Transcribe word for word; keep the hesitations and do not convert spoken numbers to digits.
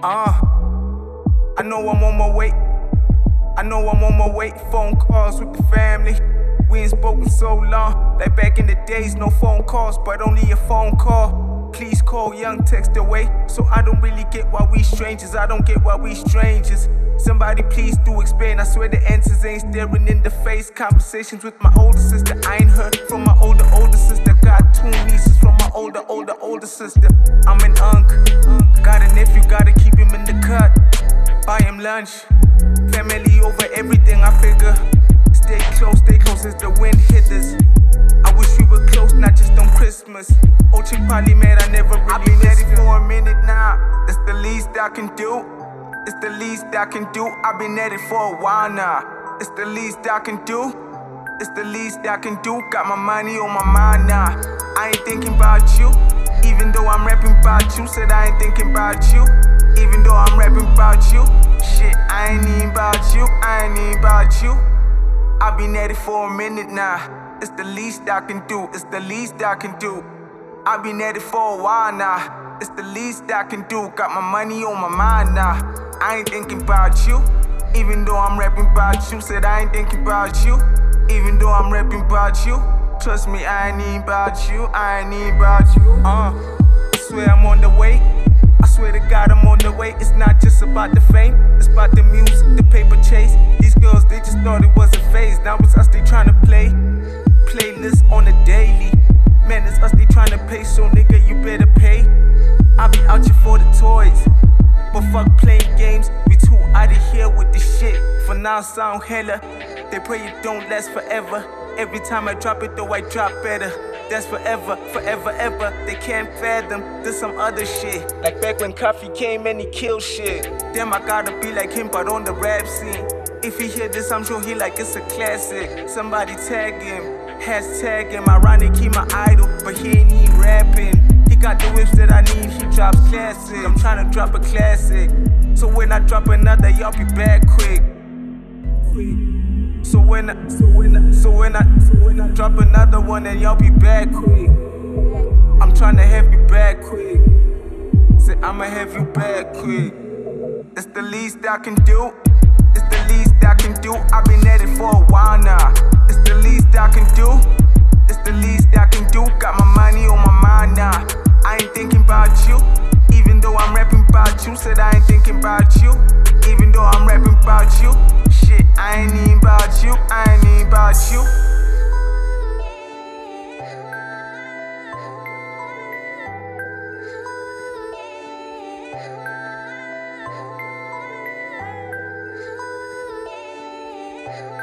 Uh, I know I'm on my way. I know I'm on my way. Phone calls with the family. We ain't spoken so long. Like back in the days, no phone calls, but only a phone call. Please call, young, text away. So I don't really get why we strangers. I don't get why we strangers. Somebody please do explain. I swear the answers ain't staring in the face. Conversations with my older sister, I ain't heard from my older, older sister. Got two nieces from my older, older, older sister. I'm an unk. Got a nephew, gotta keep him in the cut. Buy him lunch. Family over everything, I figure. Stay close, stay close as the wind hit us. I wish we were close, not just on Christmas. Old chick probably mad I never really I've been ready for a minute now. It's the least I can do. It's the least I can do. I've been at it for a while now. It's the least I can do. It's the least I can do. Got my money on my mind now. I ain't thinking about you. Even though I'm rapping about you. Said I ain't thinking about you. Even though I'm rapping about you. Shit, I ain't even about you. I ain't even about you. I've been at it for a minute now. It's the least I can do. It's the least I can do. I've been at it for a while now. It's the least I can do. Got my money on my mind now. I ain't thinking about you. Even though I'm rapping about you. Said I ain't thinking about you. Even though I'm rapping about you. Trust me, I ain't even about you. I ain't even about you. Uh, I swear I'm on the way. I swear to God I'm on the way. It's not just about the fame. It's about the music, the paper chase. These girls, they just thought it was a phase. Now it's us they tryna play. Playlists on the daily. Man, it's us they tryna pay. So nigga, you better pay. I be out here for the toys. But fuck playing games. We too out of here with this shit. For now sound hella. They pray it don't last forever. Every time I drop it though I drop better. That's forever, forever, ever. They can't fathom, there's some other shit. Like back when Coffee came and he killed shit. Damn, I gotta be like him, but on the rap scene. If he hear this, I'm sure he like it's a classic. Somebody tag him, hashtag him. Ironic, he my idol, but he ain't even rapping. He got the whips that I need, he drops classic. I'm tryna drop a classic. So when I drop another, y'all be back quick. So when I, so when I, so when I, so when I drop another one, then y'all be back quick. I'm tryna have you back quick. Say I'ma have you back quick. It's the least I can do. It's the least I can do. I've been at it for a while now. It's the least I can do. It's the least I can do. Got my money on my mind now. I ain't thinking about you. Even though I'm rapping about you. Said I ain't thinking about you. Even though I'm rapping about you. Shit, I ain't even about you. I ain't even about you. Yeah.